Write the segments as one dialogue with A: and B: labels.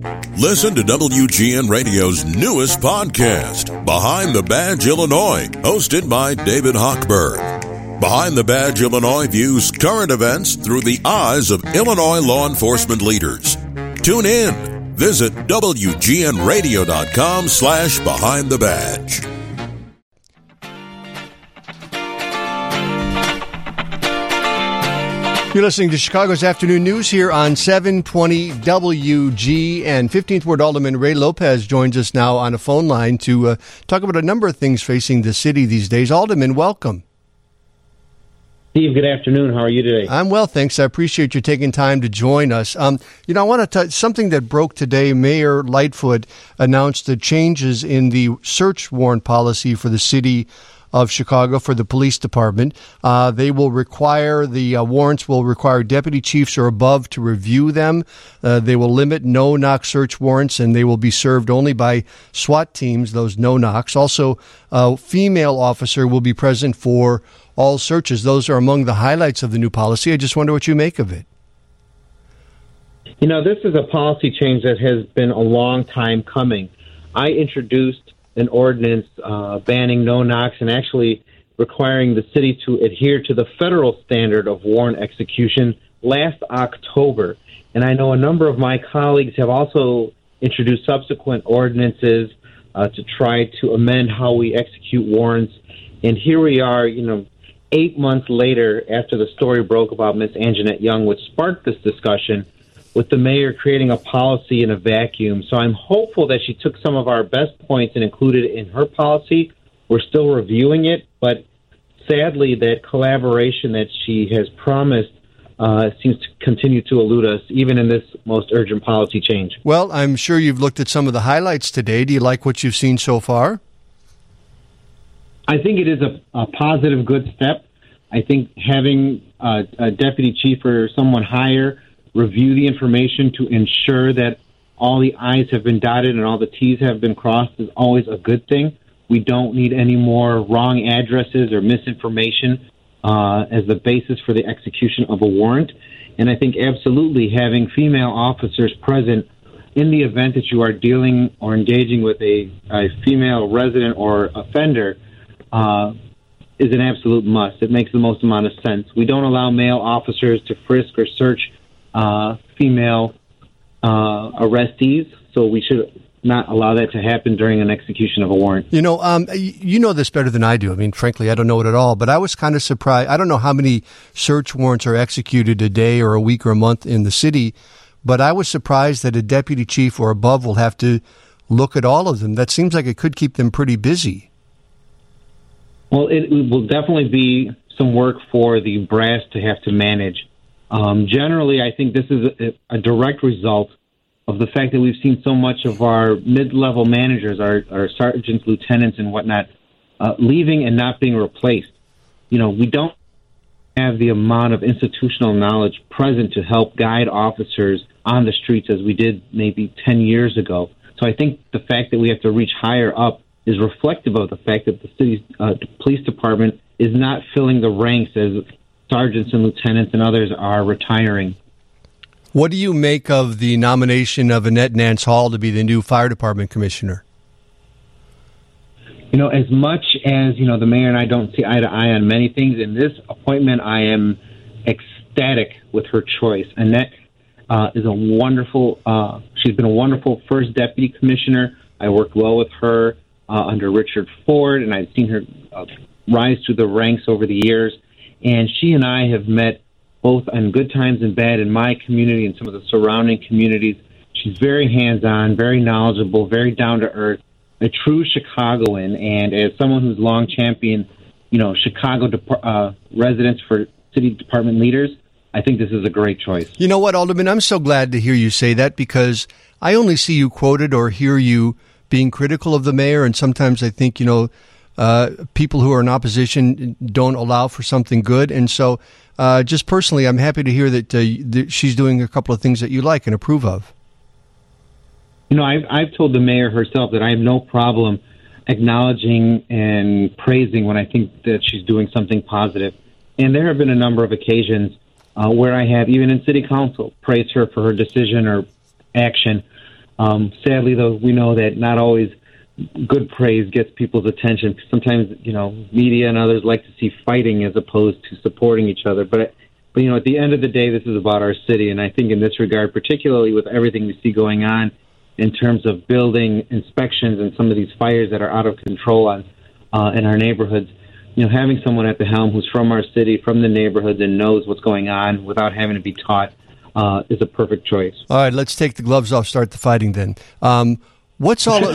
A: Listen to WGN Radio's newest podcast, Behind the Badge Illinois, hosted by David Hochberg. Behind the Badge Illinois views current events through the eyes of Illinois law enforcement leaders. Tune in. Visit WGNRadio.com/Behind the Badge.
B: You're listening to Chicago's Afternoon News here on 720 WG, and 15th Ward Alderman Ray Lopez joins us now on a phone line to talk about a number of things facing the city these days. Alderman, welcome.
C: Steve, good afternoon. How are you today?
B: I'm well, thanks. I appreciate you taking time to join us. I want to touch something that broke today. Mayor Lightfoot announced the changes in the search warrant policy for the city of Chicago for the police department. They will require, the warrants will require deputy chiefs or above to review them. They will limit no-knock search warrants, and they will be served only by SWAT teams, those no-knocks. Also, a female officer will be present for all searches. Those are among the highlights of the new policy. I just wonder what you make of it.
C: You know, this is a policy change that has been a long time coming. I introduced an ordinance banning no-knocks and actually requiring the city to adhere to the federal standard of warrant execution last October. And I know a number of my colleagues have also introduced subsequent ordinances to try to amend how we execute warrants. And here we are, 8 months later after the story broke about Miss Anjanette Young, which sparked this discussion, with the mayor creating a policy in a vacuum. So I'm hopeful that she took some of our best points and included it in her policy. We're still reviewing it, but sadly that collaboration that she has promised seems to continue to elude us, even in this most urgent policy change.
B: Well, I'm sure you've looked at some of the highlights today. Do you like what you've seen so far?
C: I think it is a positive, good step. I think having a deputy chief or someone higher review the information to ensure that all the I's have been dotted and all the T's have been crossed is always a good thing. We don't need any more wrong addresses or misinformation as the basis for the execution of a warrant. And I think absolutely having female officers present in the event that you are dealing or engaging with a female resident or offender is an absolute must. It makes the most amount of sense. We don't allow male officers to frisk or search female arrestees, so we should not allow that to happen during an execution of a warrant.
B: You know this better than I do. I mean, frankly, I don't know it at all, but I was kind of surprised. I don't know how many search warrants are executed a day or a week or a month in the city, but I was surprised that a deputy chief or above will have to look at all of them. That seems like it could keep them pretty busy.
C: Well, it will definitely be some work for the brass to have to manage. Generally, I think this is a direct result of the fact that we've seen so much of our mid-level managers, our sergeants, lieutenants, and whatnot, leaving and not being replaced. We don't have the amount of institutional knowledge present to help guide officers on the streets as we did maybe 10 years ago. So I think the fact that we have to reach higher up is reflective of the fact that the city's police department is not filling the ranks as sergeants and lieutenants and others are retiring.
B: What do you make of the nomination of Annette Nance Hall to be the new fire department commissioner?
C: As much as, the mayor and I don't see eye to eye on many things, in this appointment I am ecstatic with her choice. Annette is a wonderful, she's been a wonderful first deputy commissioner. I worked well with her under Richard Ford, and I've seen her rise through the ranks over the years. And she and I have met both on good times and bad in my community and some of the surrounding communities. She's very hands-on, very knowledgeable, very down-to-earth, a true Chicagoan. And as someone who's long championed, Chicago residents for city department leaders, I think this is a great choice.
B: You know what, Alderman? I'm so glad to hear you say that, because I only see you quoted or hear you being critical of the mayor, and sometimes I think, people who are in opposition don't allow for something good. And so just personally, I'm happy to hear that she's doing a couple of things that you like and approve of.
C: I've told the mayor herself that I have no problem acknowledging and praising when I think that she's doing something positive. And there have been a number of occasions where I have, even in city council, praised her for her decision or action. Sadly, though, we know that not always good praise gets people's attention. Sometimes, media and others like to see fighting as opposed to supporting each other. But at the end of the day, this is about our city. And I think in this regard, particularly with everything we see going on in terms of building inspections and some of these fires that are out of control in our neighborhoods, having someone at the helm who's from our city, from the neighborhoods, and knows what's going on without having to be taught is a perfect choice.
B: All right, let's take the gloves off, start the fighting then. What's all...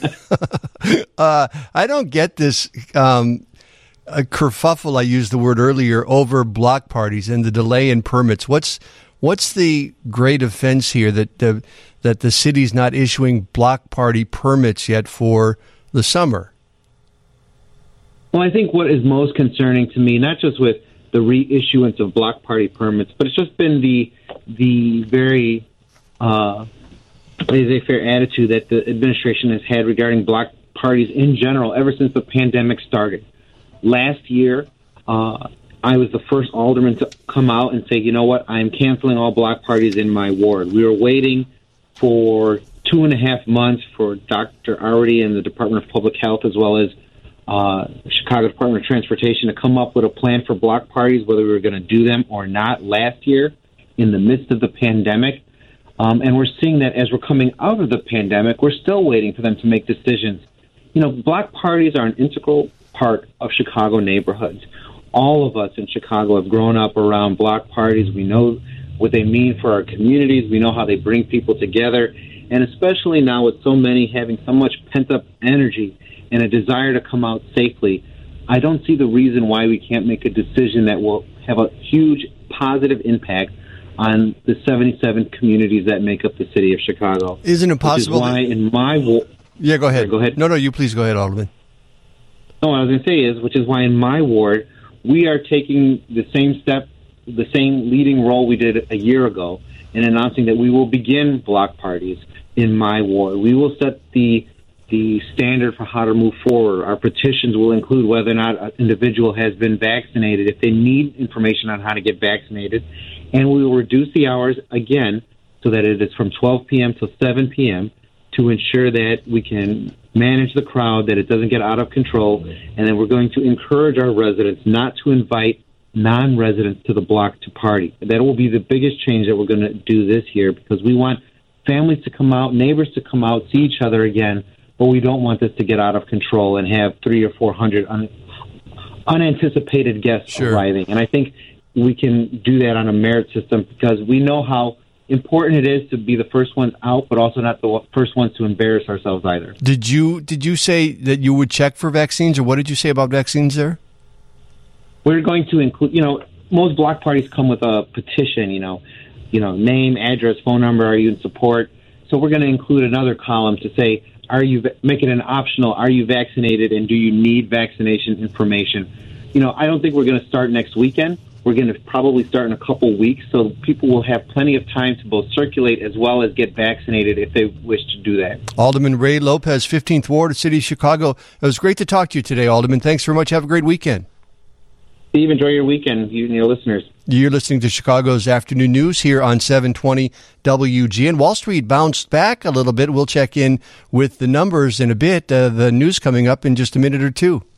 B: I don't get this a kerfuffle, I used the word earlier, over block parties and the delay in permits. What's the great offense here that the city's not issuing block party permits yet for the summer?
C: Well, I think what is most concerning to me, not just with the reissuance of block party permits, but it's just been the very laissez-faire attitude that the administration has had regarding block parties in general ever since the pandemic started. Last year, I was the first alderman to come out and say, you know what, I'm canceling all block parties in my ward. We were waiting for 2.5 months for Dr. Arty and the Department of Public Health, as well as Chicago Department of Transportation, to come up with a plan for block parties, whether we were going to do them or not last year in the midst of the pandemic. And we're seeing that as we're coming out of the pandemic, we're still waiting for them to make decisions. Block parties are an integral part of Chicago neighborhoods. All of us in Chicago have grown up around block parties. We know what they mean for our communities. We know how they bring people together. And especially now with so many having so much pent-up energy and a desire to come out safely, I don't see the reason why we can't make a decision that will have a huge positive impact on the 77 communities that make up the city of Chicago.
B: Isn't it possible?
C: Which is why in my ward...
B: Yeah, go ahead.
C: Sorry, go ahead.
B: No, you please go ahead, Alderman.
C: No, what I was going to say is, which is why in my ward, we are taking the same step, the same leading role we did a year ago in announcing that we will begin block parties in my ward. We will set the standard for how to move forward. Our petitions will include whether or not an individual has been vaccinated, if they need information on how to get vaccinated, and we will reduce the hours again so that it is from 12 p.m. to 7 p.m. to ensure that we can manage the crowd, that it doesn't get out of control, and then we're going to encourage our residents not to invite non-residents to the block to party. That will be the biggest change that we're going to do this year, because we want families to come out, neighbors to come out, see each other again, but we don't want this to get out of control and have 300 or 400 unanticipated guests arriving. And I think we can do that on a merit system, because we know how important it is to be the first ones out, but also not the first ones to embarrass ourselves either.
B: Did you say that you would check for vaccines, or what did you say about vaccines there?
C: We're going to include, most block parties come with a petition, name, address, phone number, are you in support? So we're going to include another column to say, make it an optional, are you vaccinated, and do you need vaccination information? I don't think we're going to start next weekend. We're going to probably start in a couple weeks, so people will have plenty of time to both circulate as well as get vaccinated if they wish to do that.
B: Alderman Ray Lopez, 15th Ward, City of Chicago. It was great to talk to you today, Alderman. Thanks very much. Have a great weekend.
C: Steve, enjoy your weekend, you and your listeners.
B: You're listening to Chicago's Afternoon News here on 720 WGN. Wall Street bounced back a little bit. We'll check in with the numbers in a bit. The news coming up in just a minute or two.